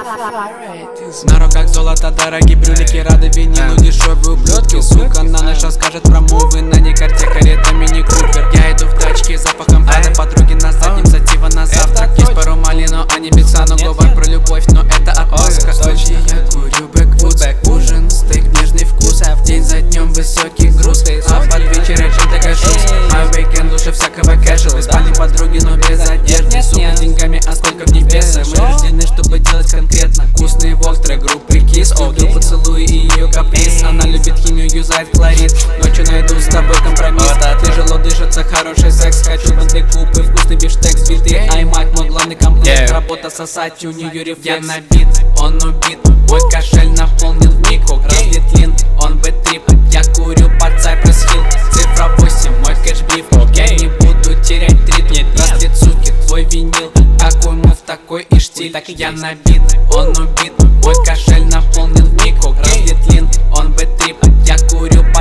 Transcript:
На руках золото, дорогие брюлики, рады винилу, дешевые ублюдки. Сука на наш расскажет про мувы, на ней карте карета мини-купер. Я иду в тачке, запахом Прада, подруги на заднем, сатива на завтрак. Есть пару малин, но они беса, но говор про любовь, но это отмазка. Ночью я курю бэквудс, ужин, стейк, нежный вкус. День за днем высокий груз, а под вечер я чем-то кашусь. А уикенд лучше всякого кэжуал. Спали подруги, но без одежды. Сука деньгами, а сколько в них веса. Мы рождены, чтобы делать конкретно. Вкусные воктры, группы Kiss. Люблю поцелуй и ее каприз. Она любит химию, юзает хлорид. Ночью найду с тобой компромисс. Тяжело дышится, хороший секс. Хочу бенты, купы, вкусный бифштекс, биты. Аймак, мой главный комплект. Работа сосать, у нее рефлекс. Я набит, он убит. Мой кошель наполнен вмиг. Разбит лин, он бэт-трип. Я курю под Cypress Hill. Цифра 8, мой кэшбиф. Я не буду терять ритм. Браслет, суки, твой винил. Какой мув, такой и штиль. Так я набит, он убит. Мой кошель наполнен вмиг. Разбит лин, он бэт-трип. Я курю